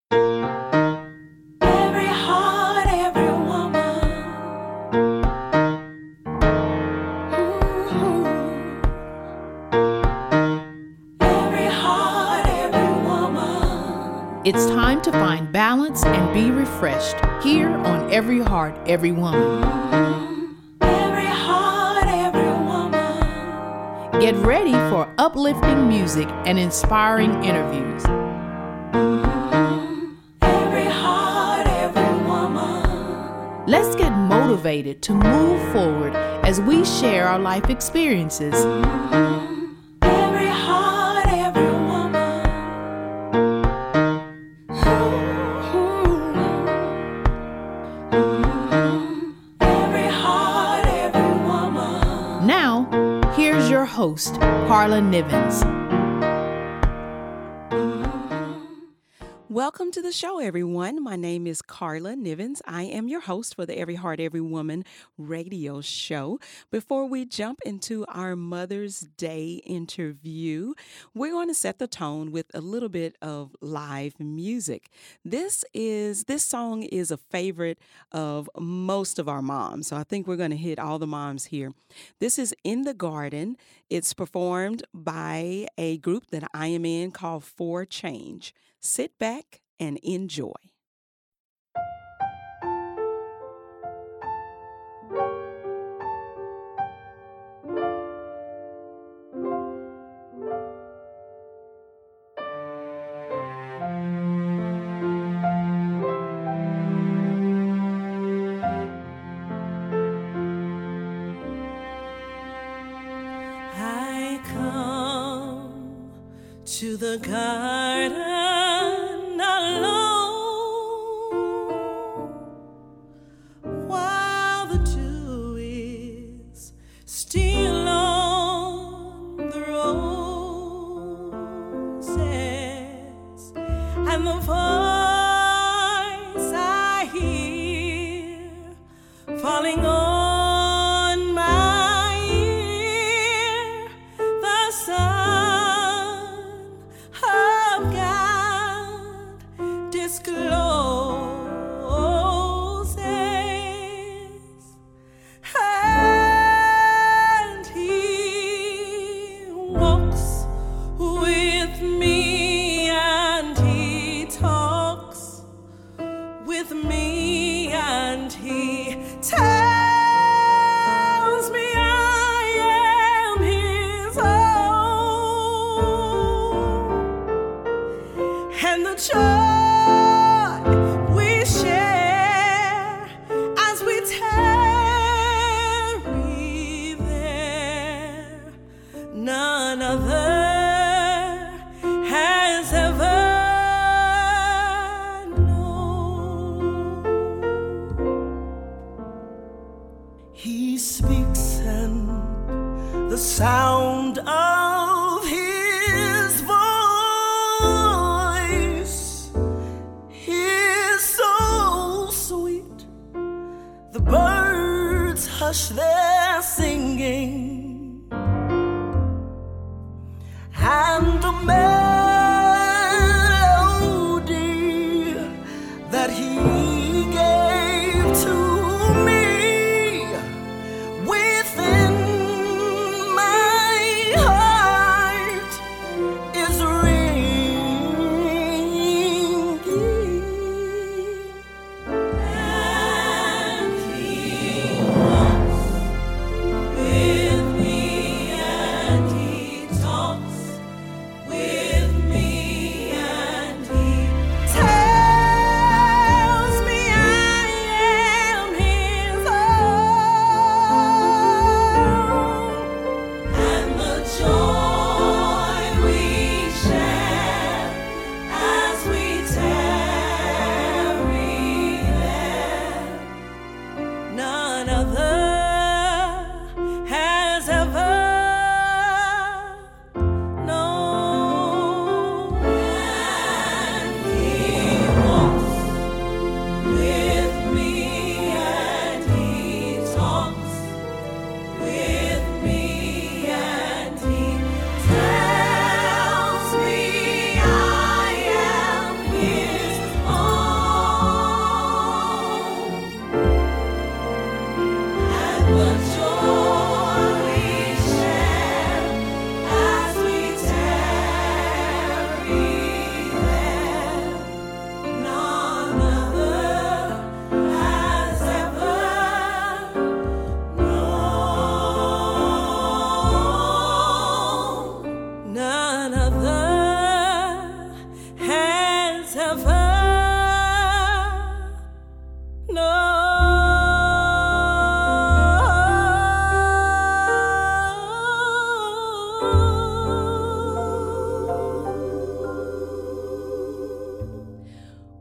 Every heart, every woman. Every heart, every woman. It's time to find balance and be refreshed here on Every Heart, Every Woman. Every heart, every woman. Get ready for uplifting music and inspiring interviews. Every heart, every woman. Let's get motivated to move forward as we share our life experiences. Every heart, every woman. Every heart, every woman. Now, here's your host, Carla Nivens. Welcome to the show, everyone. My name is Carla Nivens. I am your host for the Every Heart, Every Woman radio show. Before we jump into our Mother's Day interview, we're going to set the tone with a little bit of live music. This song is a favorite of most of our moms, so I think we're going to hit all the moms here. This is In the Garden. It's performed by a group that I am in called For Change. Sit back and enjoy. I come to the garden alone while the dew is still on the roses, and the voice I hear falling on my ear, the Son of God discloses, and He walks with me, and He talks with me, and He tells me I am His own, and the joy we share as we tarry there, none other has ever known. He speaks, and the sound of His voice is so sweet. The birds hush their singing, and the melody that He gave to me within my heart is ringing, and He walks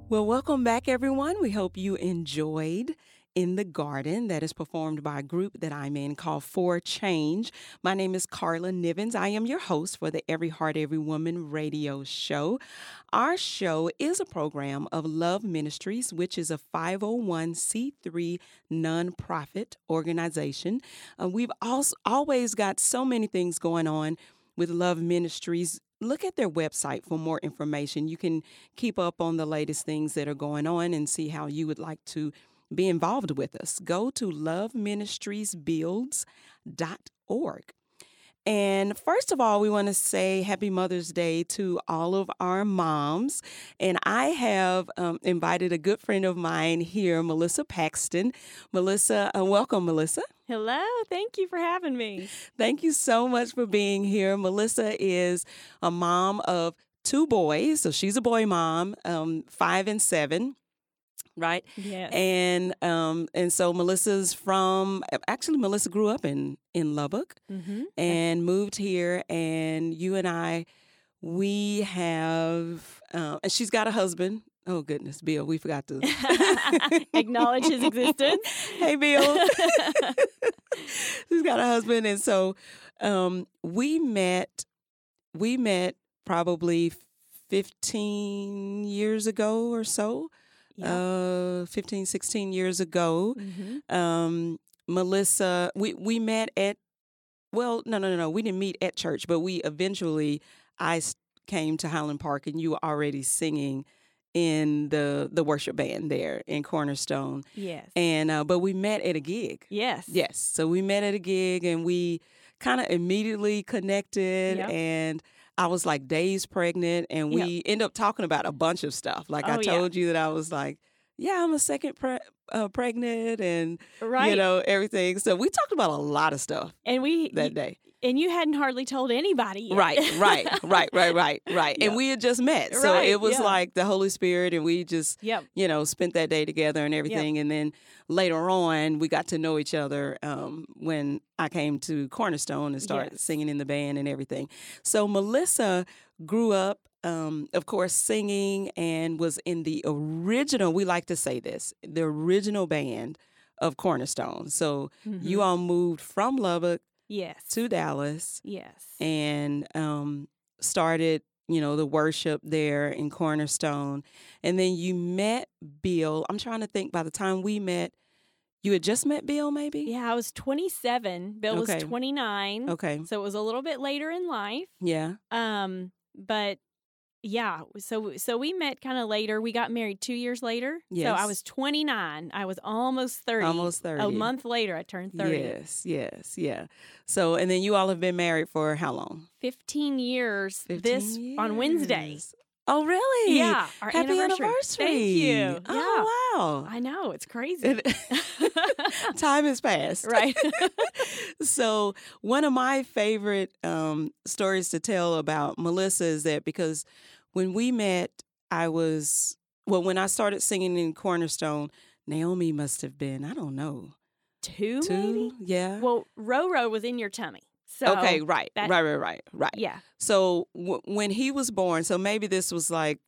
Well, welcome back, everyone. We hope you enjoyed In the Garden, that is performed by a group that I'm in called For Change. My name is Carla Nivens. I am your host for the Every Heart, Every Woman radio show. Our show is a program of Love Ministries, which is a 501c3 nonprofit organization. We've also always got so many things going on with Love Ministries. Look at their website for more information. You can keep up on the latest things that are going on and see how you would like to be involved with us. Go to loveministriesbuilds.org. And first of all, we want to say Happy Mother's Day to all of our moms. And I have invited a good friend of mine here, Melissa Paxton. Melissa, welcome, Melissa. Hello. Thank you for having me. Thank you so much for being here. Melissa is a mom of 2 boys. So she's a boy mom, 5 and 7. Right? Yes. And so Melissa grew up in Lubbock and moved here. And you and I, we have, and she's got a husband. Oh, goodness, Bill, we forgot to acknowledge his existence. Hey, Bill. She's got a husband. And so we met probably 15 years ago or so. Yeah. 15, 16 years ago. Melissa, we met at, well, no, we didn't meet at church, but I came to Highland Park and you were already singing in the worship band there in Cornerstone. Yes. And, but we met at a gig. Yes. Yes. So we met at a gig and we kind of immediately connected and I was like days pregnant and we end up talking about a bunch of stuff. Like I told you that I was like, yeah, I'm a second pregnant and, you know, everything. So we talked about a lot of stuff that day. And you hadn't hardly told anybody yet. Right. And we had just met. So it was like the Holy Spirit and we just, you know, spent that day together and everything. And then later on, we got to know each other when I came to Cornerstone and started singing in the band and everything. So Melissa grew up, of course, singing and was in the original, we like to say this, the original band of Cornerstone. So you all moved from Lubbock to Dallas. Yes. And started, you know, the worship there in Cornerstone. And then you met Bill. I'm trying to think, by the time we met, you had just met Bill, maybe? Yeah, I was 27. Bill was 29. Okay. So it was a little bit later in life. Yeah. But yeah, so we met kind of later. We got married 2 years later. Yes. So I was 29. I was almost 30. Almost 30. A month later, I turned 30. Yes, yeah. So, and then you all have been married for how long? 15 years. 15 years. On Wednesday. Oh, really? Yeah. Our Happy anniversary. Thank you. Yeah. Oh, wow. I know. It's crazy. Time has passed. Right. So one of my favorite stories to tell about Melissa is that because when we met, when I started singing in Cornerstone, Naomi must have been, I don't know. Two, maybe? Yeah. Well, Roro was in your tummy. So okay, right. Yeah. So when he was born, so maybe this was like,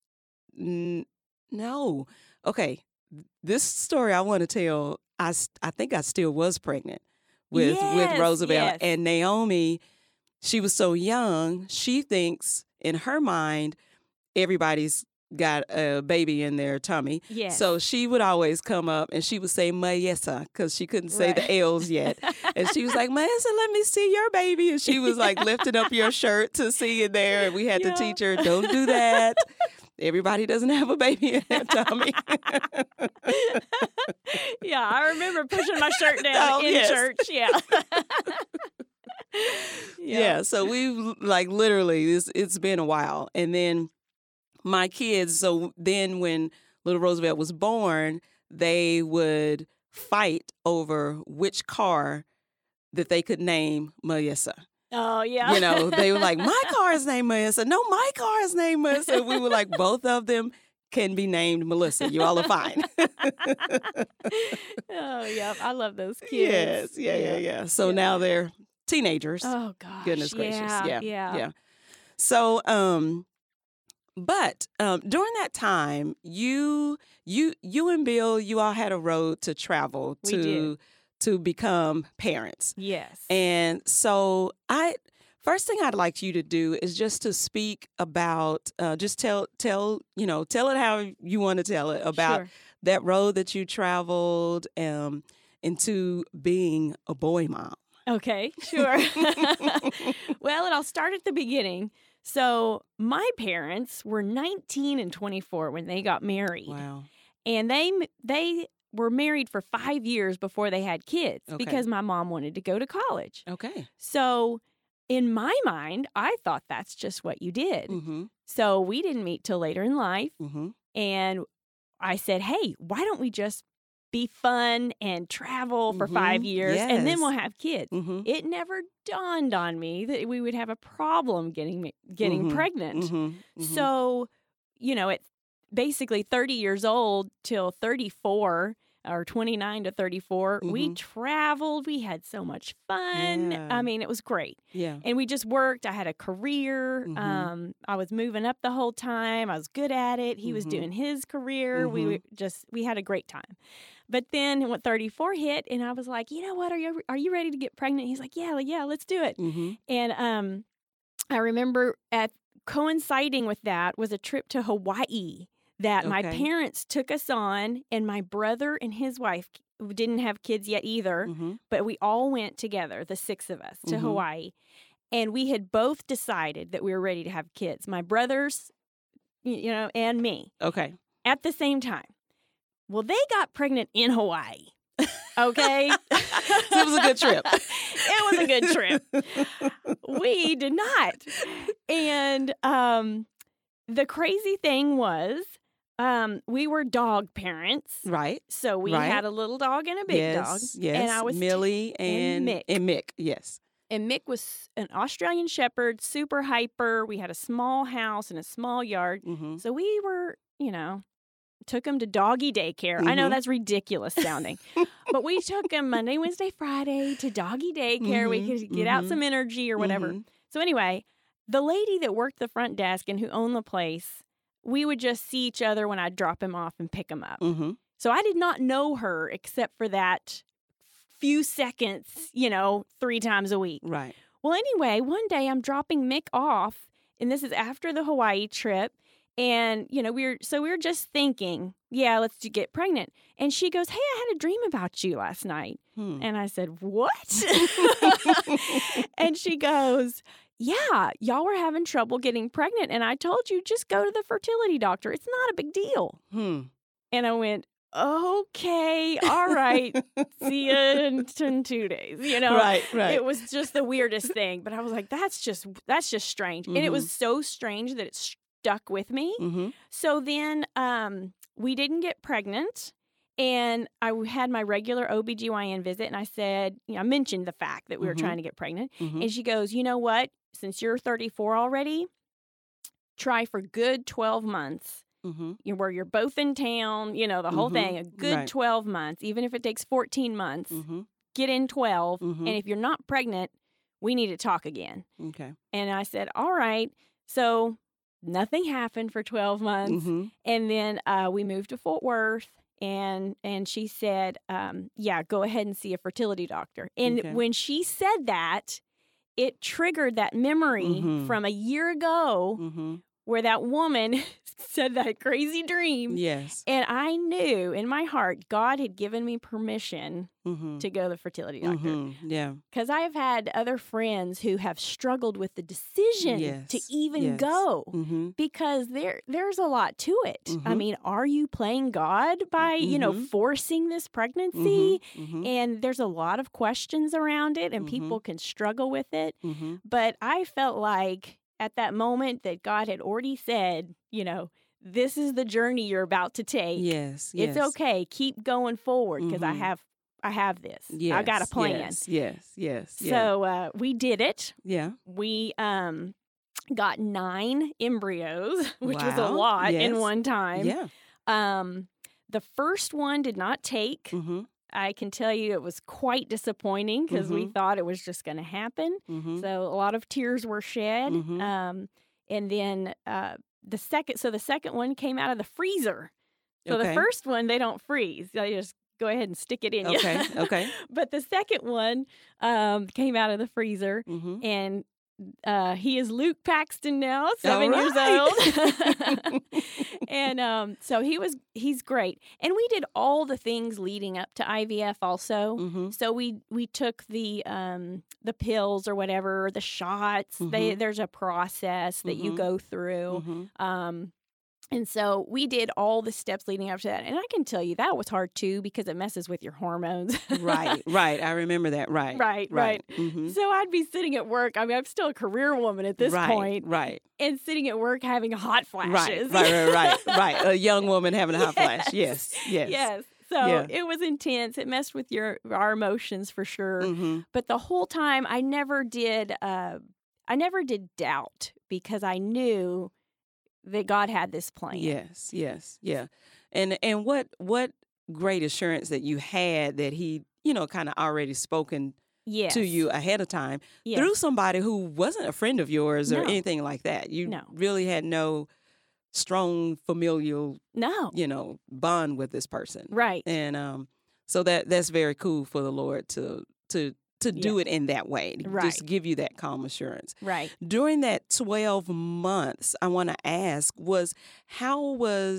no. Okay, this story I want to tell, I think I still was pregnant with Roosevelt. Yes. And Naomi, she was so young, she thinks in her mind, everybody's got a baby in their tummy. Yes. So she would always come up and she would say Mayessa because she couldn't say the L's yet. And she was like, Mayessa, let me see your baby. And she was like lifting up your shirt to see it there. And we had to teach her, don't do that. Everybody doesn't have a baby in their tummy. Yeah, I remember pushing my shirt down in church. Yeah. Yeah, so we've like literally, it's been a while. And then my kids, so then when little Roosevelt was born, they would fight over which car that they could name Mayessa. Oh, yeah. You know, they were like, my car is named Mayessa. No, my car is named Melissa. We were like, both of them can be named Melissa. You all are fine. Oh, yeah. I love those kids. Yes. Yeah. So now they're teenagers. Oh, gosh. Goodness gracious. Yeah. So, But during that time, you and Bill, you all had a road to travel We did. to become parents. Yes. And so first thing I'd like you to do is just to speak about, just tell it how you want to tell it about Sure. that road that you traveled into being a boy mom. Okay, sure. Well, and I'll start at the beginning. So my parents were 19 and 24 when they got married. Wow. And they were married for 5 years before they had kids Okay. because my mom wanted to go to college. Okay. So in my mind, I thought that's just what you did. Mm-hmm. So we didn't meet till later in life. Mm-hmm. And I said, hey, why don't we just be fun and travel for 5 years and then Yes. we'll have kids? Mm-hmm. It never dawned on me that we would have a problem getting pregnant. Mm-hmm. So, at basically 30 years old till 34 or 29 to 34, we Mhm. traveled. We had so much fun. Yeah. I mean, it was great. Yeah. And we just worked. I had a career. Mhm. I was moving up the whole time. I was good at it. He was Mhm. doing his career. Mhm. We had a great time. But then when 34 hit, and I was like, you know what? Are you ready to get pregnant? He's like, yeah, let's do it. Mm-hmm. And I remember coinciding with that was a trip to Hawaii that my Okay. parents took us on, and my brother and his wife didn't have kids yet either, Mm-hmm. but we all went together, the 6 of us, to Mhm. Hawaii. And we had both decided that we were ready to have kids, my brothers, and me, Okay. at the same time. Well, they got pregnant in Hawaii. Okay. So it was a good trip. It was a good trip. We did not. And the crazy thing was, we were dog parents. Right. So we Right. had a little dog and a big dog. Yes. Yes. And I was Millie and Mick. And Mick. Yes. And Mick was an Australian Shepherd, super hyper. We had a small house and a small yard. Mm-hmm. So we were, took him to doggy daycare. I know Mhm. that's ridiculous sounding, but we took him Monday, Wednesday, Friday to doggy daycare. We Mhm. could get out Mhm. some energy or whatever. Mhm. So anyway, the lady that worked the front desk and who owned the place, we would just see each other when I'd drop him off and pick him up. Mm-hmm. So I did not know her except for that few seconds, 3 times a week. Right. Well, anyway, one day I'm dropping Mick off, and this is after the Hawaii trip. And, we were just thinking, yeah, let's get pregnant. And she goes, hey, I had a dream about you last night. Hmm. And I said, what? And she goes, yeah, y'all were having trouble getting pregnant. And I told you, just go to the fertility doctor. It's not a big deal. Hmm. And I went, okay, all right. See you in 2 days. Right. Right. It was just the weirdest thing. But I was like, that's just strange. And it Mhm. was so strange that it stuck with me. Mm-hmm. So then we didn't get pregnant. And I had my regular OBGYN visit. And I said, I mentioned the fact that we were Mhm. trying to get pregnant. Mm-hmm. And she goes, you know what? Since you're 34 already, try for good 12 months. Mm-hmm. Where you're both in town, the whole Mhm. thing, a good Right. 12 months, even if it takes 14 months, Mm-hmm. get in 12. Mhm. And if you're not pregnant, we need to talk again. Okay. And I said, all right. So nothing happened for 12 months. Mm-hmm. And then we moved to Fort Worth. And she said, yeah, go ahead and see a fertility doctor. And Okay. when she said that, it triggered that memory Mhm. from a year ago Mm-hmm. where that woman said that crazy dream. Yes. And I knew in my heart God had given me permission Mm-hmm. to go to the fertility doctor. Mm-hmm. Yeah. Because I have had other friends who have struggled with the decision to Yes. even Yes. go. Mm-hmm. Because there's a lot to it. I Mhm. mean, are you playing God by, Mhm. forcing this pregnancy? Mm-hmm. And there's a lot of questions around it, and Mhm. people can struggle with it. Mm-hmm. But I felt like at that moment that God had already said, this is the journey you're about to take. Yes. It's okay. Keep going forward because Mhm. I have this. Yes. I got a plan. Yes. Yes. Yes. Yeah. So we did it. Yeah. We got 9 embryos, which was a Wow. lot in Yes. one time. Yeah. The first one did not take. Mm-hmm. I can tell you it was quite disappointing because we Mhm. thought it was just going to happen. Mm-hmm. So a lot of tears were shed. Mhm. And then the second one came out of the freezer. So the first one, they don't freeze. They just go ahead and stick it in you. Okay. But the second one came out of the freezer, and he is Luke Paxton now, 7 years old. And so he's great. And we did all the things leading up to IVF also. So we took the pills or whatever, the shots. There's a process that you go through. And so we did all the steps leading up to that. And I can tell you that was hard too because it messes with your hormones. Right. I remember that. Right. So I'd be sitting at work. I mean, I'm still a career woman at this point. Right. And sitting at work having hot flashes. Right. A young woman having a hot flash. Yes. So it was intense. It messed with our emotions for sure. But the whole time I never did doubt because I knew that God had this plan. Yes. And what great assurance that you had that he, kind of already spoken to you ahead of time through somebody who wasn't a friend of yours or anything like that. You really had no strong familial, bond with this person. Right. And so that's very cool for the Lord to do it in that way, just give you that calm assurance. Right. During that 12 months, I want to ask, how were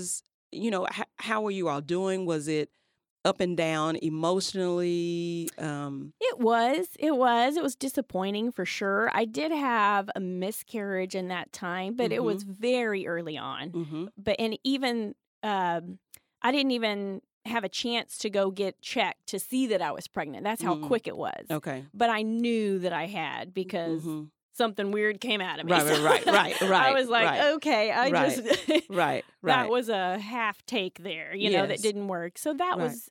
you all doing? Was it up and down emotionally? It was disappointing for sure. I did have a miscarriage in that time, but it was very early on. And even I didn't even have a chance to go get checked to see that I was pregnant. That's how quick it was. Okay. But I knew that I had because something weird came out of me. Right. I was like, okay, Right. That was a half take there, that didn't work. So that was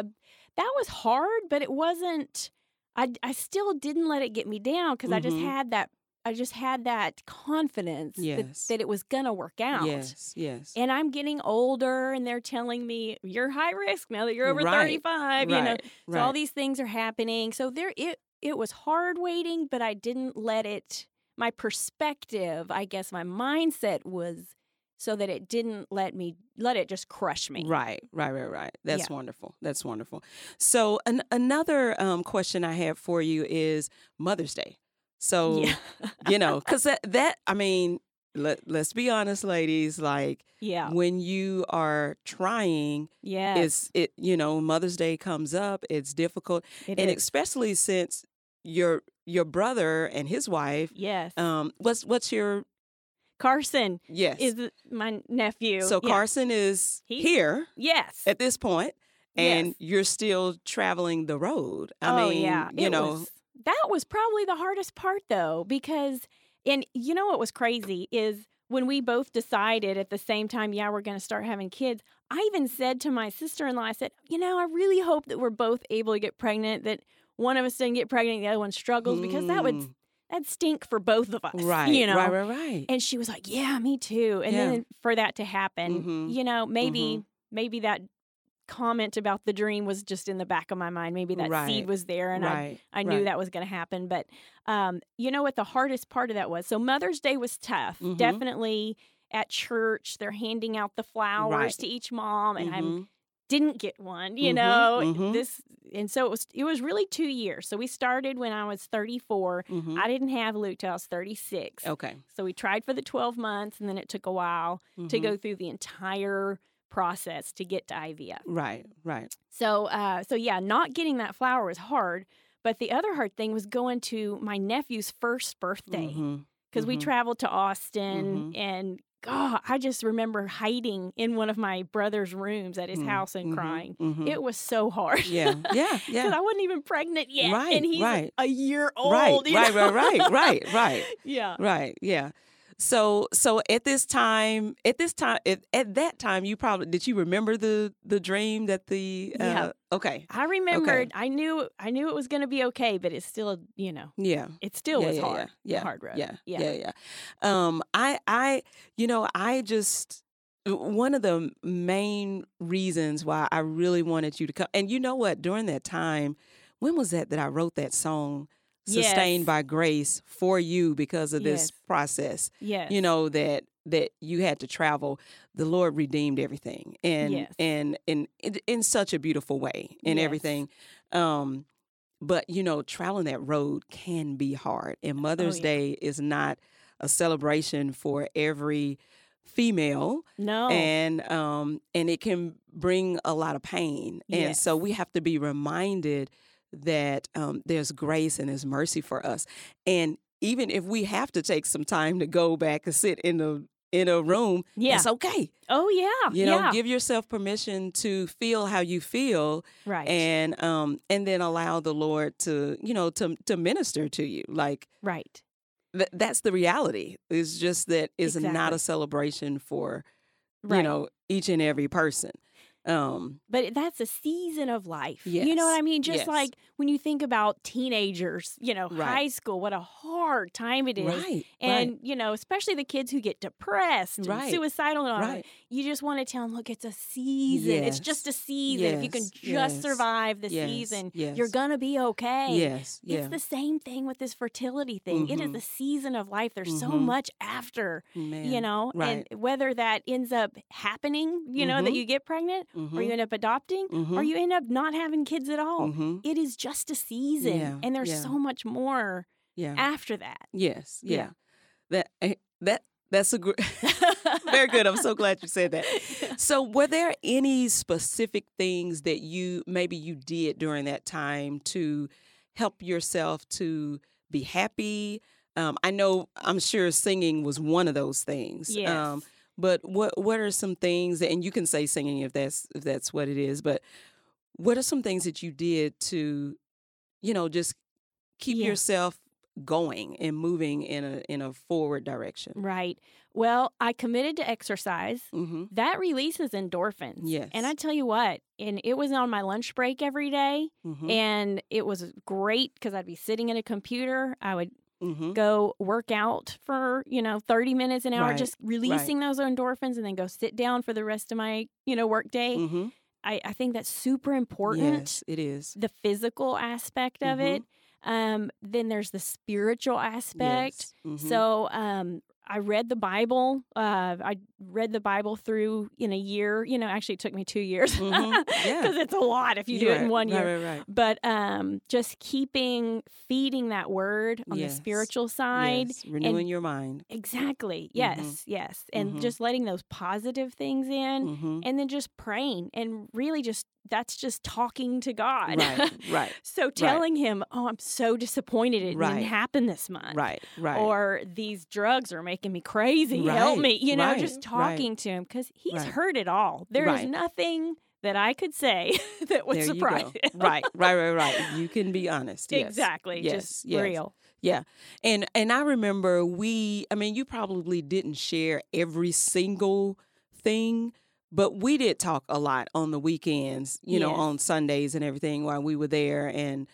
hard, but it wasn't. I still didn't let it get me down because I just had that. I just had that confidence that it was going to work out. Yes. And I'm getting older, and they're telling me, you're high risk now that you're over 35, So all these things are happening. So it was hard waiting, but I didn't let it, my perspective, I guess my mindset was so that it didn't let it just crush me. Right. That's wonderful. So another question I have for you is Mother's Day. So, because let's be honest, ladies, when you are trying, Mother's Day comes up, it's difficult. Especially since your brother and his wife. Yes. What's your... Carson. Yes. Is my nephew. So Carson is here. Yes. At this point, and you're still traveling the road. I mean, that was probably the hardest part, though, because, and what was crazy is when we both decided at the same time, we're going to start having kids, I even said to my sister-in-law, I said, I really hope that we're both able to get pregnant, that one of us doesn't get pregnant, the other one struggles, because that'd stink for both of us. Right, right. And she was like, yeah, me too. And then for that to happen, maybe that comment about the dream was just in the back of my mind. Maybe that seed was there, and I knew that was going to happen. But you know what the hardest part of that was? So Mother's Day was tough. Definitely at church, they're handing out the flowers to each mom, and I didn't get one. And so it was really 2 years. So we started when I was 34. I didn't have Luke till I was 36. Okay. So we tried for the 12 months, and then it took a while to go through the entire process to get to IVF. Right. So not getting that flower was hard, but the other hard thing was going to my nephew's first birthday because we traveled to Austin, and God, I just remember hiding in one of my brother's rooms at his house and crying. It was so hard. Yeah. Because I wasn't even pregnant yet, right, and he's a year old. Right. Yeah. Right. Yeah. So at that time, you probably, did you remember the dream that okay. I remembered. Okay. I knew it was going to be okay, but it's still, it still was hard. Yeah. Hard road. Yeah. I just, one of the main reasons why I really wanted you to come, and you know what, during that time, when was that I wrote that song? Sustained by grace for you because of this process. Yes. That that you had to travel, the Lord redeemed everything, and Yes. and in such a beautiful way, and Yes. everything. But traveling that road can be hard, and Mother's yeah. Day is not a celebration for every female, No. and it can bring a lot of pain, and so Yes. we have to be reminded that there's grace and there's mercy for us, and even if we have to take some time to go back and sit in a room, Yeah. it's okay. Oh, yeah. You give yourself permission to feel how you feel, Right. and then allow the Lord to to minister to you. Like Right. that's the reality. It's just that it's not Exactly. a celebration for Right. each and every person. But that's a season of life. You know Yes. what I mean? Just Yes. like when you think about teenagers, Right. high school, what a hard time it is. Right. And, especially the kids who get depressed and Right. suicidal and all Right. that. You just want to tell them, look, it's a season. It's just a Yes. season. If you can Yes. just Yes. survive the Yes. season, Yes. you're going to be okay. Yes. Yeah. It's the same thing with this fertility thing. It is Mhm. the season of life. There's so Mhm. much after, Man. Right. and whether that ends up happening, that Mhm. you get pregnant or you Mhm. end up adopting or Mhm. you end up not having kids at all. Mhm. It is just a season. Yeah, And there's yeah. so much more Yeah. after that. Yes. Yeah. Yeah. That's a good. Very good. I'm so glad you said that. So, were there any specific things that you did during that time to help yourself to be happy? I'm sure singing was one of those things. Yes. But what are some things, and you can say singing if that's what it is, but what are some things that you did to, just keep Yeah. yourself going and moving in a forward direction? Right. Well, I committed to exercise. Mm-hmm. That releases endorphins. Yes. And I tell you what, and it was on my lunch break every day, Mm-hmm. and it was great because I'd be sitting at a computer. I would Mm-hmm. go work out for 30 minutes an hour, Right, just releasing those endorphins, and then go sit down for the rest of my work day. Mm-hmm. I think that's super important. Yes, it is. The physical aspect of it. Then there's the spiritual aspect. Yes. Mhm. So I read the Bible. I read the Bible through in a year. Actually, it took me 2 years because Mhm. Yeah. it's a lot if you do You're it in right. 1 year. Right. But just feeding that word on Yes. the spiritual side. Yes. Renewing your mind. Exactly. Yes. Yes. And Mhm. just letting those positive things in, Mm-hmm. and then just praying, and really that's just talking to God. Right. Right. So telling him, "Oh, I'm so disappointed it Right. didn't happen this month." Right. Right. Or these drugs are making me crazy. Help Right, me. right, Just talking to him, because he's Right. heard it all. There is Right. nothing that I could say that would there surprise you him. go. Right. You can be honest. Yes. Exactly. Yes. Just yes. real. Yeah. And I remember you probably didn't share every single thing, but we did talk a lot on the weekends, Yes. on Sundays and everything while we were there. And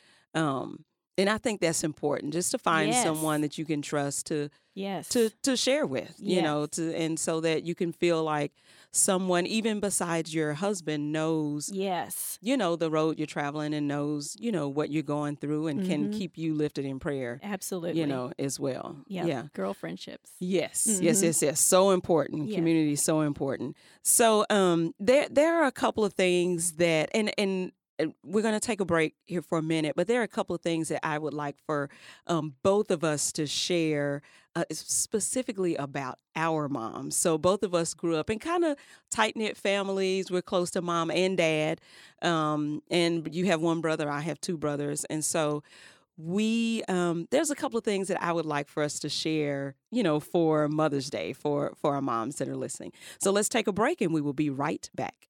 I think that's important, just to find Yes. someone that you can trust to Yes. share with, Yes. and so that you can feel like someone, even besides your husband, knows, Yes. the road you're traveling, and knows, what you're going through, and can Mhm. keep you lifted in prayer, Absolutely. as well. Yep. Yeah. Girl friendships. Yes. Mhm. Yes. So important. Yes. Community is so important. So there are a couple of things that, and we're going to take a break here for a minute, but there are a couple of things that I would like for both of us to share, specifically about our moms. So both of us grew up in kind of tight-knit families. We're close to mom and dad. And you have one brother, I have two brothers. And so there's a couple of things that I would like for us to share, for Mother's Day, for our moms that are listening. So let's take a break, and we will be right back.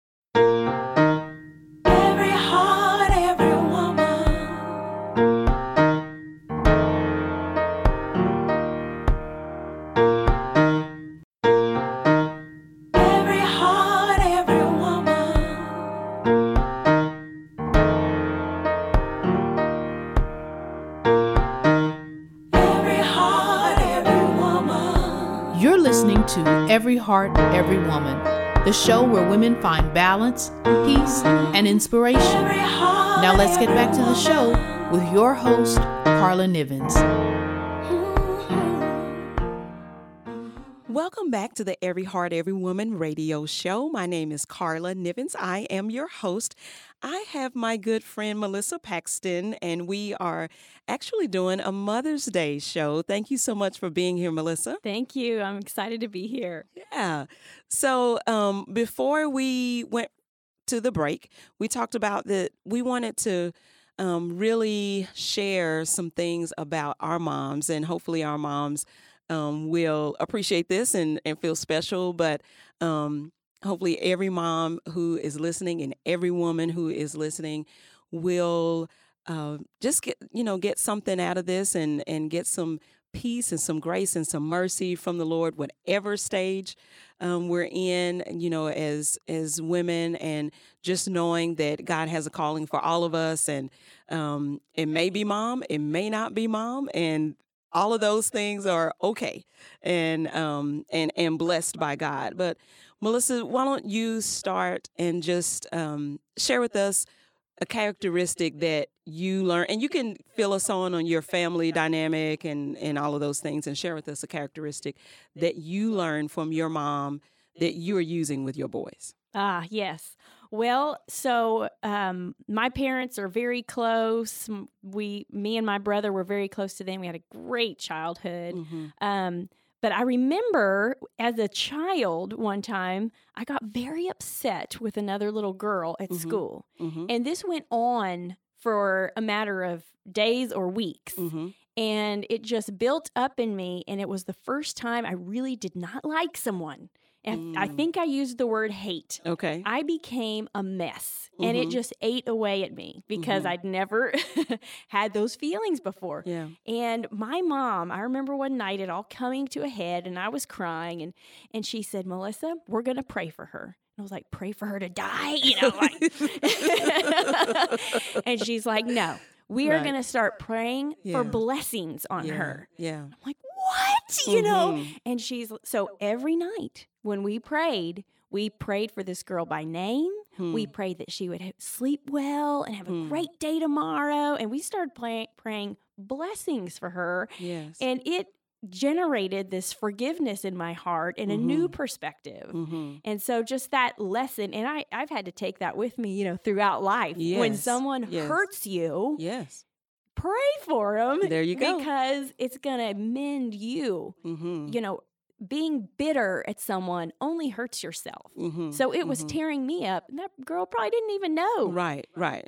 Every heart, every woman. Every heart, every woman. Every heart, every woman. You're listening to Every Heart, Every Woman, the show where women find balance, peace, and inspiration. Every heart. Now let's get back to the show with your host, Carla Nivens. Welcome back to the Every Heart, Every Woman radio show. My name is Carla Nivens. I am your host. I have my good friend Melissa Paxton, and we are actually doing a Mother's Day show. Thank you so much for being here, Melissa. Thank you. I'm excited to be here. Yeah. So before we went to the break, we talked about that we wanted to really share some things about our moms, and hopefully our moms will appreciate this and feel special. But hopefully every mom who is listening and every woman who is listening will just get something out of this and get some peace and some grace and some mercy from the Lord, whatever stage we're in, as women, and just knowing that God has a calling for all of us. And it may be mom, it may not be mom, and all of those things are okay and blessed by God. But Melissa, why don't you start and just share with us a characteristic that you learn, and you can fill us on your family dynamic and all of those things, and share with us a characteristic that you learned from your mom that you are using with your boys. Yes. Well, so my parents are very close. Me and my brother were very close to them. We had a great childhood. Mm-hmm. But I remember as a child one time, I got very upset with another little girl at school. Mm-hmm. And this went on for a matter of days or weeks. Mm-hmm. And it just built up in me. And it was the first time I really did not like someone. And I think I used the word hate. Okay. I became a mess, and it just ate away at me because I'd never had those feelings before. Yeah. And my mom, I remember one night it all coming to a head, and I was crying, and she said, "Melissa, we're going to pray for her." And I was like, "Pray for her to die?" And she's like, "No, we are going to start praying for blessings on her." Yeah. I'm like, what? And so every night when we prayed for this girl by name. We prayed that she would sleep well and have a great day tomorrow. And we started praying blessings for her. Yes. And it generated this forgiveness in my heart and a new perspective. And so just that lesson, and I've had to take that with me, throughout life. Yes. When someone hurts you, Yes. pray for them. There you go. Because it's going to mend you. Being bitter at someone only hurts yourself. So it was tearing me up. And that girl probably didn't even know. Right.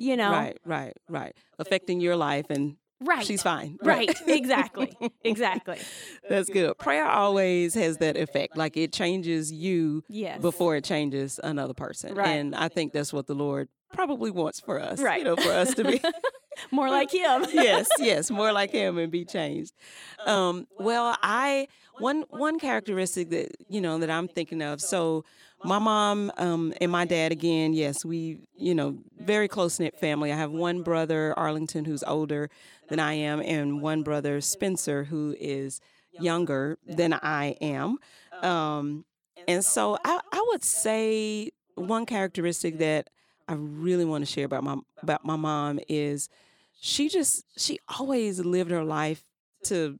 Right. Affecting your life, and she's fine. Right. Exactly. That's good. Prayer always has that effect. Like, it changes you before it changes another person. Right. And I think that's what the Lord probably wants for us. Right. For us to be more like him. yes, more like him and be changed. Well, one characteristic that that I'm thinking of. So my mom and my dad, again, yes, we very close knit family. I have one brother, Arlington, who's older than I am, and one brother, Spencer, who is younger than I am. And so I would say one characteristic that I really want to share about my mom is she always lived her life to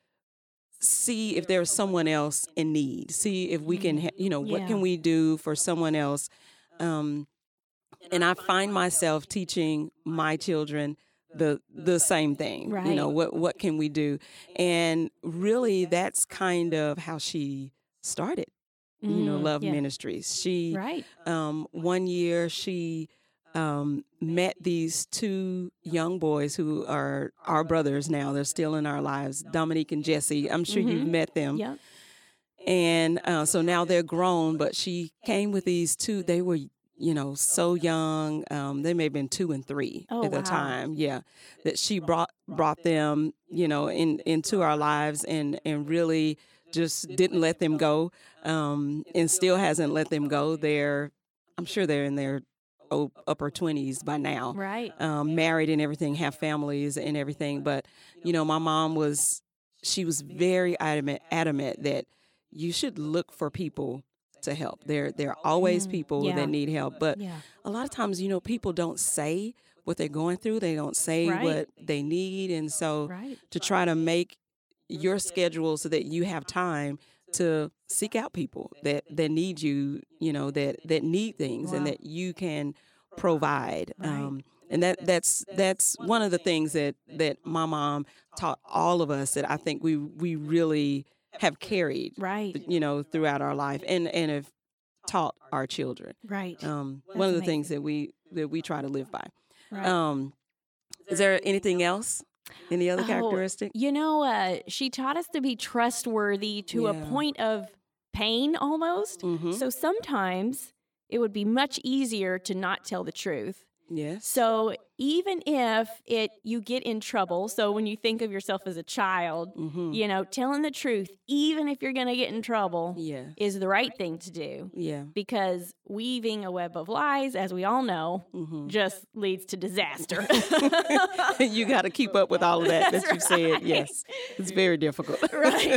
see if there's someone else in need, see if we can, what can we do for someone else. And I find myself teaching my children the same thing, right. What can we do? And really that's kind of how she started, Love Ministries. She, one year she met these two young boys who are our brothers now. They're still in our lives, Dominique and Jesse. I'm sure you've met them. Yep. And so now they're grown, but she came with these two. They were, so young. They may have been 2 and 3 at the time. Yeah. That she brought them, into our lives and really just didn't let them go, and still hasn't let them go. I'm sure they're in their upper 20s by now, right? Married and everything, have families and everything. But my mom was very adamant that you should look for people to help. There are always people that need help, but a lot of times, people don't say what they're going through. They don't say what they need, and so to try to make your schedule so that you have time to seek out people that need you, that need things and that you can provide. And that's one of the things that my mom taught all of us that I think we really have carried, Right. Throughout our life and have taught our children. Right. One of the things that we try to live by. Right. Is there anything else? Any other characteristic? She taught us to be trustworthy to a point of pain almost. Mm-hmm. So sometimes it would be much easier to not tell the truth. Yes. So even if you get in trouble, so when you think of yourself as a child, Mm-hmm. Telling the truth, even if you're going to get in trouble, Yeah. is the right thing to do. Yeah. Because weaving a web of lies, as we all know, Mm-hmm. just leads to disaster. You got to keep up with all of that That's you said. right. Yes. It's very difficult. Right.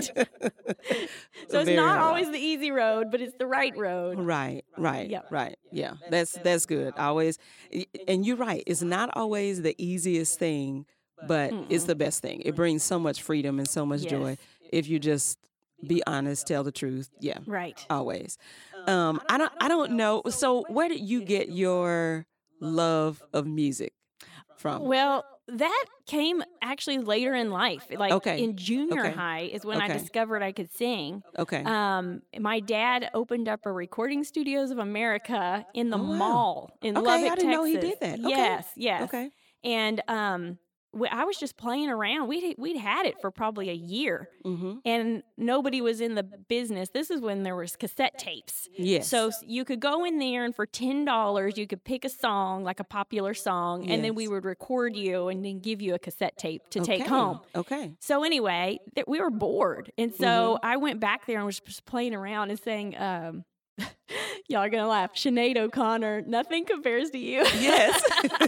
So it's Very not hard. always the easy road, but it's the right road. Right. Yep. Right. Yeah. That's good. Always. And you're right. It's not always the easiest thing, but it's the best thing. It brings so much freedom and so much Yes. joy if you just be honest, tell the truth. Yeah. Right. Always. I don't know. So where did you get your love of music from? Well, that came actually later in life. Like Okay. in junior Okay. high is when I Okay. discovered I could sing. Okay. My dad opened up a Recording Studios of America in the Oh, wow. mall in Okay, Lubbock, I didn't know he Texas. did that. Okay. Yes. Okay. And I was just playing around. We'd had it for probably a year, Mm-hmm. and nobody was in the business. This is when there was cassette tapes. Yes. So you could go in there, and for $10, you could pick a song, like a popular song, and then we Yes. would record you and then give you a cassette tape to take Okay. home. Okay. So anyway, we were bored, and so I went back there and was just playing around and saying, y'all are gonna laugh, Sinead O'Connor, "Nothing Compares to You." Yes.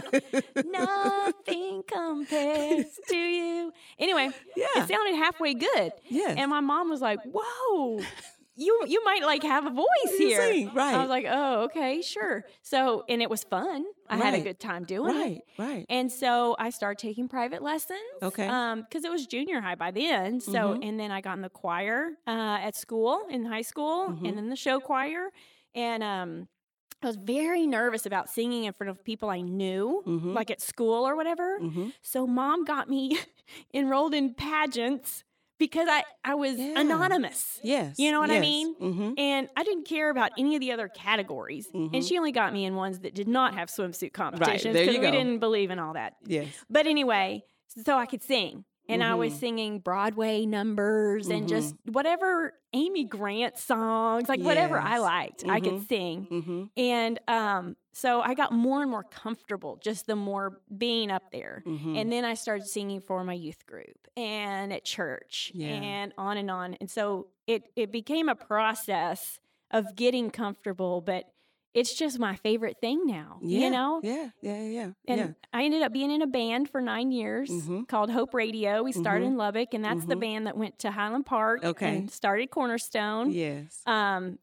Nothing compares to you. Anyway, Yeah. it sounded halfway good. Yes. And my mom was like, "Whoa, you might like have a voice You here." sing, right. I was like, "Oh, okay, sure." So, and it was fun. I had a Right. good time doing it. Right. Right. And so I started taking private lessons. Okay. Because it was junior high by then. So, and then I got in the choir at school, in high school, and then the show choir. And I was very nervous about singing in front of people I knew, like at school or whatever. Mm-hmm. So mom got me enrolled in pageants because I was Yeah. anonymous. Yes. You know what I yes. mean? Mm-hmm. And I didn't care about any of the other categories. And she only got me in ones that did not have swimsuit competitions there because you we go. didn't believe in all that. Yes. But anyway, so I could sing. And I was singing Broadway numbers and just whatever Amy Grant songs, like whatever I Yes. liked, I could sing. Mm-hmm. And so I got more and more comfortable just the more being up there. And then I started singing for my youth group and at church Yeah. and on. And so it became a process of getting comfortable, but it's just my favorite thing now, Yeah. you know? Yeah. Yeah. Yeah. And yeah. I ended up being in a band for 9 years called Hope Radio. We started in Lubbock, and that's the band that went to Highland Park Okay. and started Cornerstone. Yes. And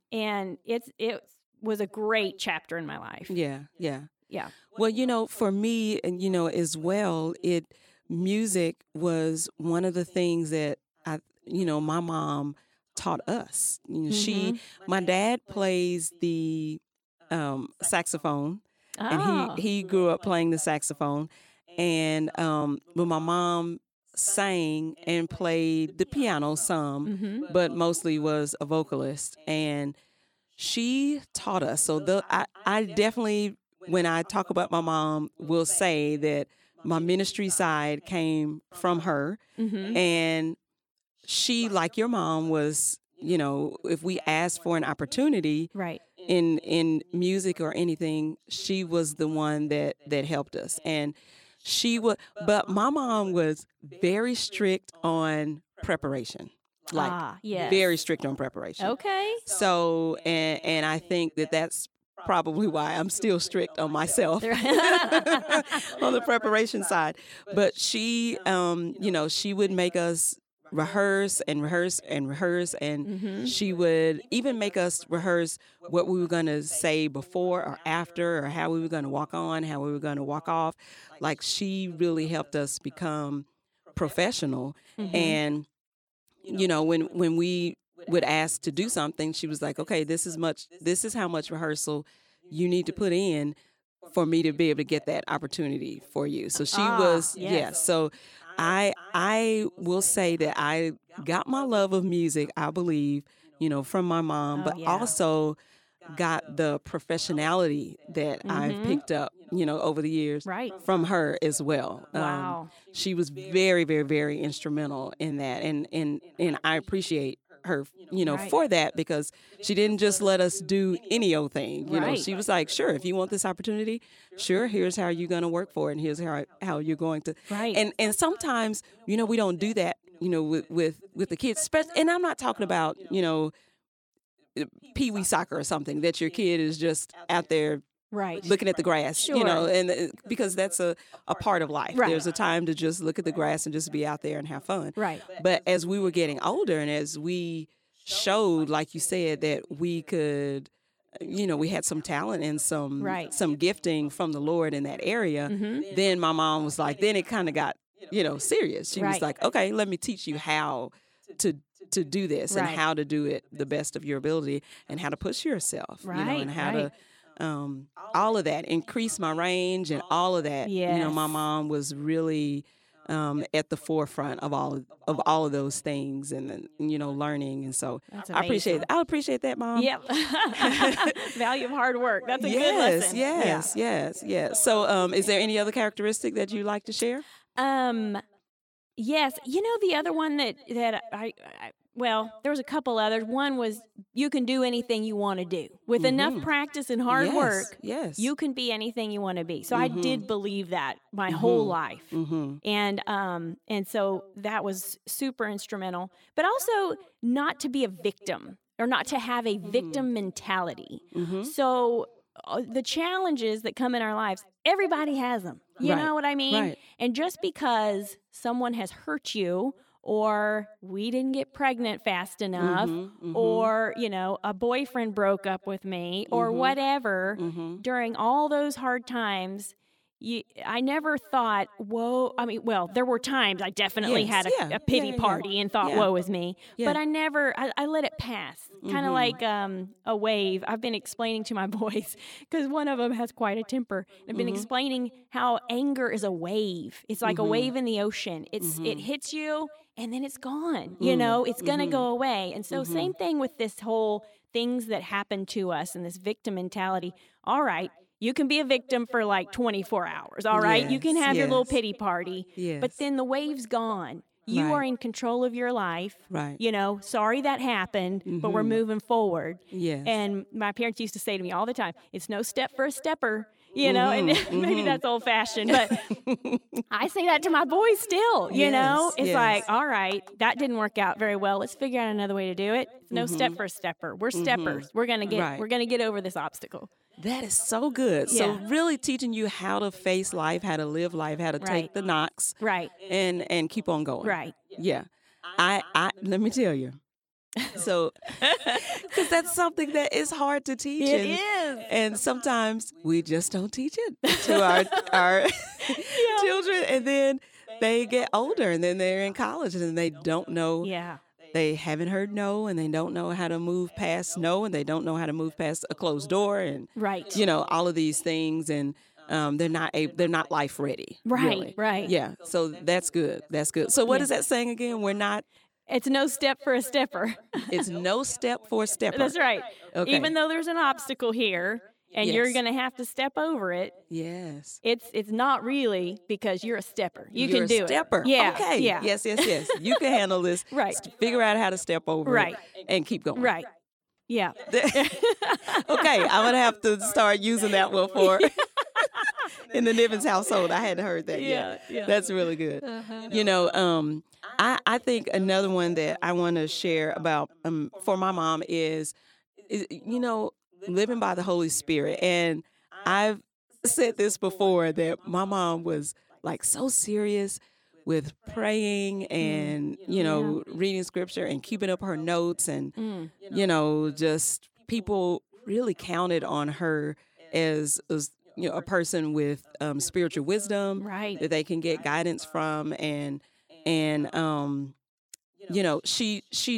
it was a great chapter in my life. Yeah. Yeah. Yeah. Well, for me, and as well, music was one of the things that my mom taught us. My dad plays the saxophone, and he grew up playing the saxophone, and but my mom sang and played the piano some, but mostly was a vocalist, and she taught us. So I definitely, when I talk about my mom, will say that my ministry side came from her, and she, like your mom, was, if we asked for an opportunity Right. in music or anything, she was the one that helped us. And but my mom was very strict on preparation, like yes. very strict on preparation. Okay. So, and I think that's probably why I'm still strict on myself on the preparation side. But she, she would make us rehearse and rehearse and rehearse, and she would even make us rehearse what we were going to say before or after, or how we were going to walk on, how we were going to walk off. Like, she really helped us become professional. And when would ask to do something, she was like, okay, this is how much rehearsal you need to put in for me to be able to get that opportunity for you. So she was, yes. So I will say that I got my love of music, I believe, from my mom, but also got the professionality that I've picked up, over the years from her as well. Wow. She was very, very, very instrumental in that. And I appreciate her, for that, because she didn't just let us do any old thing. She was like, sure, if you want this opportunity, sure, here's how you're going to work for it, and here's how you're going to. Right. And sometimes, we don't do that, with the kids. And I'm not talking about, pee-wee soccer or something, that your kid is just out there looking at the grass, Sure. and because that's a part of life. Right. There's a time to just look at the grass and just be out there and have fun. Right. But as we were getting older and as we showed, like you said, that we could, we had some talent and some gifting from the Lord in that area, then my mom was like, then it kind of got, serious. She was like, okay, let me teach you how to do this and how to do it the best of your ability and how to push yourself, and how to all of that, increase my range and all of that. Yes. My mom was really at the forefront of all of those things and learning. And so That's I appreciate amazing. I appreciate that, Mom. Yep. Value of hard work. That's a good lesson. Yes. So is there any other characteristic that you'd like to share? Yes. The other one that I well, there was a couple others. One was you can do anything you want to do. With enough practice and hard work, you can be anything you want to be. So I did believe that my whole life. And so that was super instrumental. But also not to be a victim or not to have a victim mentality. So the challenges that come in our lives, everybody has them. You know what I mean? Right. And just because someone has hurt you, or we didn't get pregnant fast enough, or, a boyfriend broke up with me, or whatever, during all those hard times, I never thought, whoa. I mean, well, there were times I definitely had a pity party and thought, woe is me. But I never, I let it pass. Kind of like a wave. I've been explaining to my boys, because one of them has quite a temper. I've been explaining how anger is a wave. It's like a wave in the ocean. It hits you and then it's gone. It's going to go away. And so same thing with this whole things that happen to us and this victim mentality. All right. You can be a victim for like 24 hours, all right? You can have your little pity party, but then the wave's gone. You are in control of your life. Right. Sorry that happened, but we're moving forward. Yes. And my parents used to say to me all the time, it's no step for a stepper, and maybe that's old-fashioned, but I say that to my boys still, It's like, all right, that didn't work out very well. Let's figure out another way to do it. It's no step for a stepper. We're steppers. We're going to get over this obstacle. That is so good. Yeah. So really teaching you how to face life, how to live life, how to take the knocks, and keep on going. Right. Yeah. I let me tell you. So, because that's something that is hard to teach. It is. And sometimes we just don't teach it to our children, and then they get older, and then they're in college, and they don't know. Yeah. They haven't heard no, and they don't know how to move past no, and they don't know how to move past a closed door, and all of these things, and they're not life ready. Really. Right. Yeah. So that's good. That's good. So what is that saying again? It's no step for a stepper. It's no step for a stepper. That's right. Okay. Even though there's an obstacle here, and you're going to have to step over it. Yes. It's not really because you're a stepper. You You're can do a stepper. it. Yeah. Okay. Yeah. Yes. You can handle this. Right. Figure out how to step over it and keep going. Right. Yeah. Okay. I'm going to have to start using that one for in the Nivens household. I hadn't heard that yet. Yeah. That's really good. I think another one that I want to share about for my mom is living by the Holy Spirit. And I've said this before, that my mom was like so serious with praying and, reading scripture and keeping up her notes. And, just people really counted on her as a person with spiritual wisdom that they can get guidance from. And she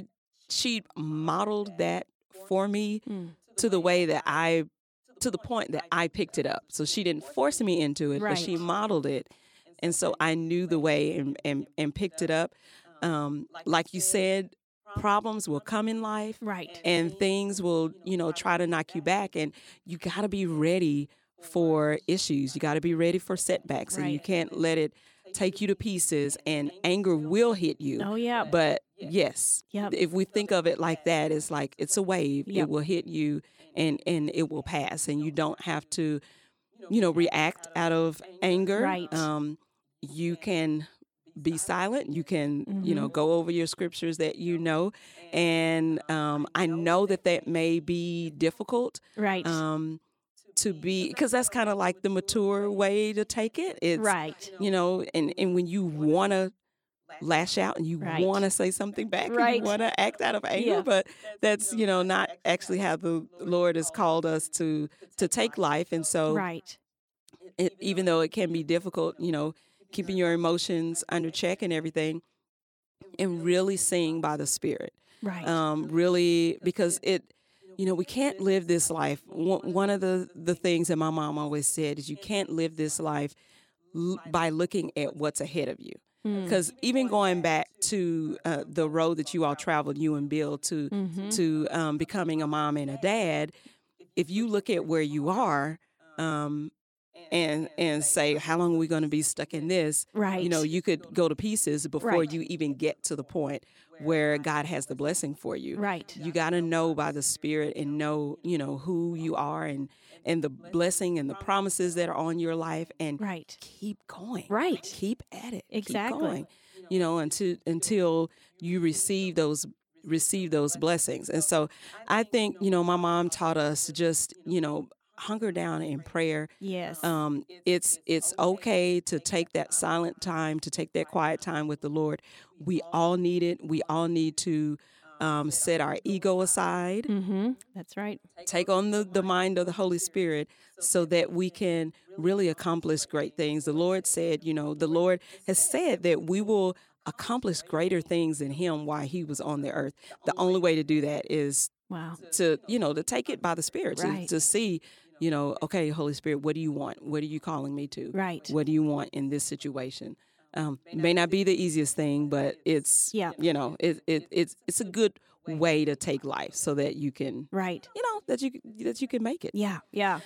she modeled that for me Mm. to the point that I picked it up. So she didn't force me into it, but she Right. modeled it. And so I knew the way and picked it up. Like you said, problems will come in life Right. and things will, try to knock you back. And you got to be ready for issues. You got to be ready for setbacks. And you Right. can't let it take you to pieces, and anger will hit you. Oh, yeah. But yes, Yep. if we think of it like that, it's like it's a wave. Yep. It will hit you and it will pass. And you don't have to, react out of anger. Right. You can be silent. You can, Mhm. go over your scriptures that you know. And I know that may be difficult Right. to be, because that's kind of like the mature way to take it. It's, Right. and when you want to lash out and you Right. want to say something back and Right. you want to act out of anger, Yeah. but that's, not actually how the Lord has called us to take life. And so Right. even though it can be difficult, keeping your emotions under check and everything, and really seeing by the Spirit. Right. Really, because we can't live this life. One of the things that my mom always said is you can't live this life by looking at what's ahead of you. Because even going back to the road that you all traveled, you and Bill, to becoming a mom and a dad, if you look at where you are, and say, how long are we going to be stuck in this? Right. You could go to pieces before Right. you even get to the point where God has the blessing for you. Right. You got to know by the Spirit and know, who you are and the blessing and the promises that are on your life, and Right. keep going. Right. Keep at it. Exactly. Keep going. Until you receive those blessings. And so I think, my mom taught us to just, hunker down in prayer. Yes. It's okay to take that silent time, to take that quiet time with the Lord. We all need it. We all need to set our ego aside, Mm-hmm. That's right. take on the mind of the Holy Spirit, so that we can really accomplish great things. The Lord said, the Lord has said that we will accomplish greater things in Him while He was on the earth. The only way to do that is Wow. to take it by the Spirit, Right. to see, okay, Holy Spirit, what do you want? What are you calling me to? Right. What do you want in this situation? May not be the easiest thing, but it's, Yeah. it's a good way to take life, so that you can, Right. that you can make it. Yeah. Yeah.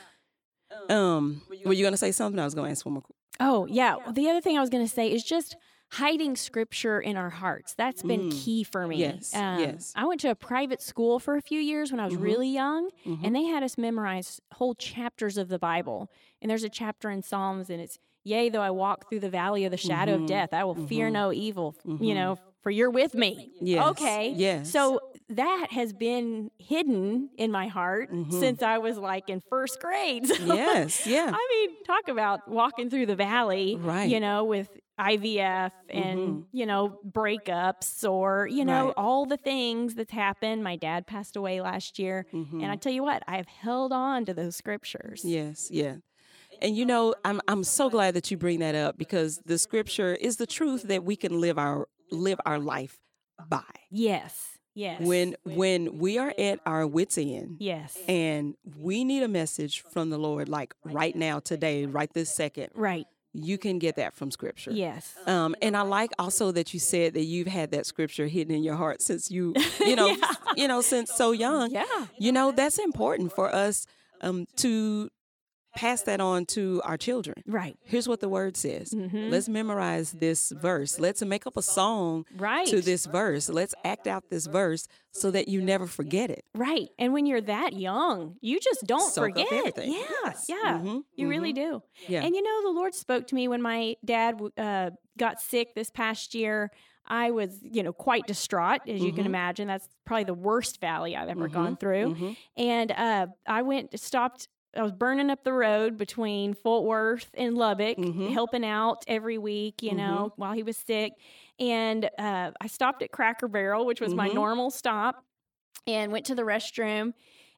Were you going to say something? I was going to ask one more. Oh, yeah. Well, the other thing I was going to say is just hiding scripture in our hearts. That's been key for me. Yes, yes. I went to a private school for a few years when I was really young, Mhm. and they had us memorize whole chapters of the Bible. And there's a chapter in Psalms, and it's, yea, though I walk through the valley of the shadow of death, I will fear no evil, for you're with me. Yes, Okay. yes. So that has been hidden in my heart since I was like in first grade. So, Yes, yeah. I mean, talk about walking through the valley, Right. with IVF and, breakups or, Right. all the things that's happened. My dad passed away last year. And I tell you what, I've held on to those scriptures. Yes, yeah. And I'm so glad that you bring that up, because the scripture is the truth that we can live our life by. Yes. Yes. When we are at our wits' end, Yes. and we need a message from the Lord, like right now, today, right this second, Right. you can get that from scripture. Yes. And I like also that you said that you've had that scripture hidden in your heart since you, since so young. Yeah. That's important for us to pass that on to our children. Right. Here's what the word says. Mhm. Let's memorize this verse. Let's make up a song Right. to this verse. Let's act out this verse so that you never forget it. Right. And when you're that young, you just don't Soak up forget. everything. Yeah. Yes. Yeah. Mhm, You really do. Yeah. And the Lord spoke to me when my dad got sick this past year. I was, quite distraught, as you can imagine. That's probably the worst valley I've ever gone through. And I was burning up the road between Fort Worth and Lubbock, helping out every week, while he was sick. And I stopped at Cracker Barrel, which was my normal stop, and went to the restroom.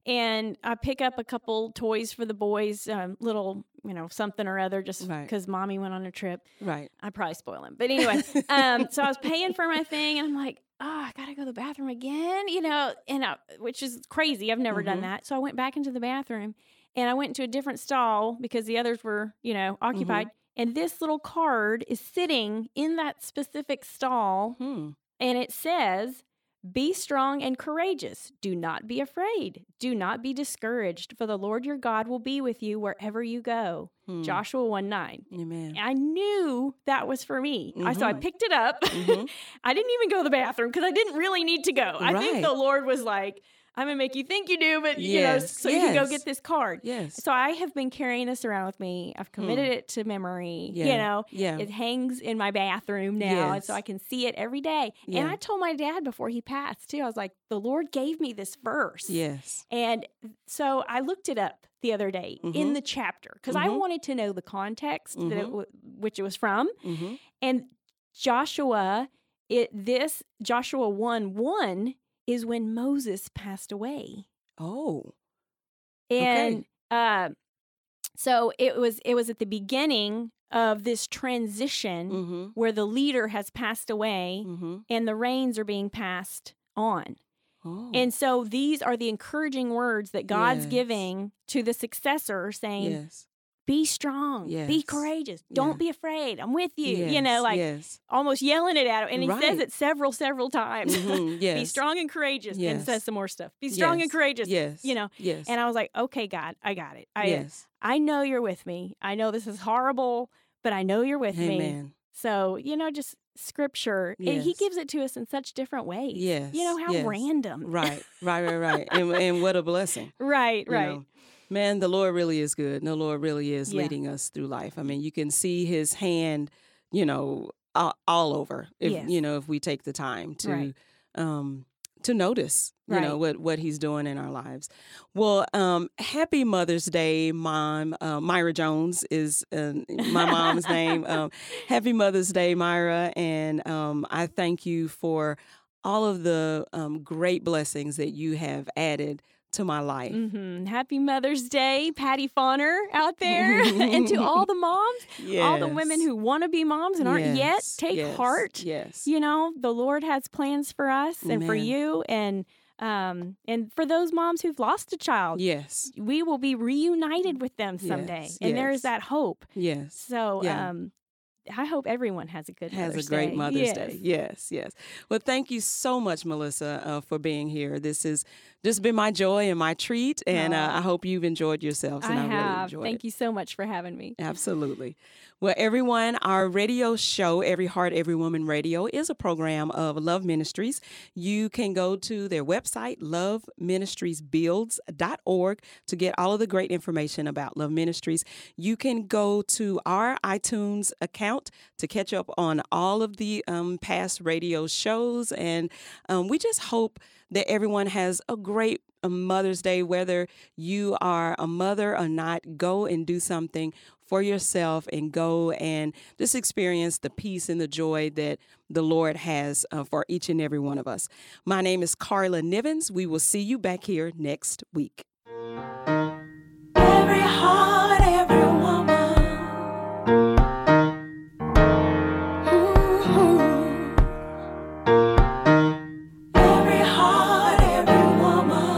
And I pick up a couple toys for the boys, little, something or other, just Right. because mommy went on a trip. Right. I probably spoil him. But anyway, so I was paying for my thing, and I'm like, I got to go to the bathroom again, which is crazy. I've never done that. So I went back into the bathroom, and I went into a different stall because the others were, occupied. And this little card is sitting in that specific stall, and it says, "Be strong and courageous. Do not be afraid. Do not be discouraged, for the Lord your God will be with you wherever you go." Joshua 1:9. Amen. I knew that was for me. So I picked it up. I didn't even go to the bathroom because I didn't really need to go. I think Right. the Lord was like, I'm going to make you think you do, but, Yes, so you can go yes. get this card. Yes. So I have been carrying this around with me. I've committed it to memory. Yeah. It hangs in my bathroom now, and so Yes. I can see it every day. Yeah. And I told my dad before he passed, too, I was like, the Lord gave me this verse. Yes. And so I looked it up the other day in the chapter because I wanted to know the context that which it was from. And Joshua 1:1 is when Moses passed away. Oh. And so it was at the beginning of this transition where the leader has passed away and the reins are being passed on. Oh. And so these are the encouraging words that God's Yes. giving to the successor, saying, Yes. be strong, be Yes. courageous, Yeah. don't be afraid, I'm with you, Yes. Yes. almost yelling it at him. And he says Right. it several times. Yes. Be strong and courageous, and Yes. says some more stuff. Be strong and Yes. courageous, Yes. Yes. And I was like, okay, God, I got it. Yes. I know you're with me. I know this is horrible, but I know you're with me. Amen. So, just scripture, and he Yes. gives it to us in such different ways. Yes. How Yes. random. Right. And what a blessing. Right. You know. Man, the Lord really is good. The Lord really is Yeah. leading us through life. I mean, you can see his hand, all over if, Yes. if we take the time Right. to notice, Right. what he's doing in our lives. Well, happy Mother's Day, Mom. Myra Jones is my mom's name. Happy Mother's Day, Myra. And I thank you for all of the great blessings that you have added to my life. Happy Mother's Day, Patty Fauner out there. And to all the moms, all the women who want to be moms and aren't yet, Yes, take yes, heart. Yes. The Lord has plans for us and for Amen. you, and for those moms who've lost a child. Yes. We will be reunited with them someday. Yes, And there is yes. that hope. Yes. So Yeah. I hope everyone has a good Has Mother's a great Day. Mother's Day. Yes, yes. Well, thank you so much, Melissa, for being here. This has just been my joy and my treat, and I hope you've enjoyed yourselves. And I really have. enjoyed Thank it. you so much for having me. Absolutely. Well, everyone, our radio show, Every Heart, Every Woman Radio, is a program of Love Ministries. You can go to their website, loveministriesbuilds.org, to get all of the great information about Love Ministries. You can go to our iTunes account to catch up on all of the past radio shows. And we just hope that everyone has a great Mother's Day, whether you are a mother or not. Go and do something for yourself and go and just experience the peace and the joy that the Lord has for each and every one of us. My name is Carla Nivens. We will see you back here next week. Every heart, every woman. Every heart, every woman.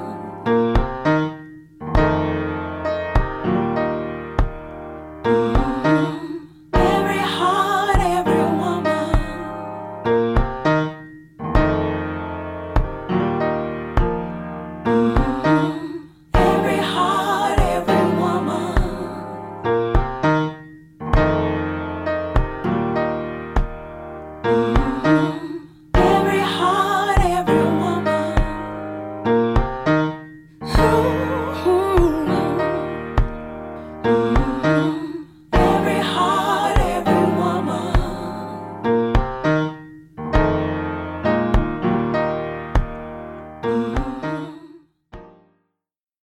Every heart, every woman. Every heart, every woman. Every heart, every woman. Every heart, every woman.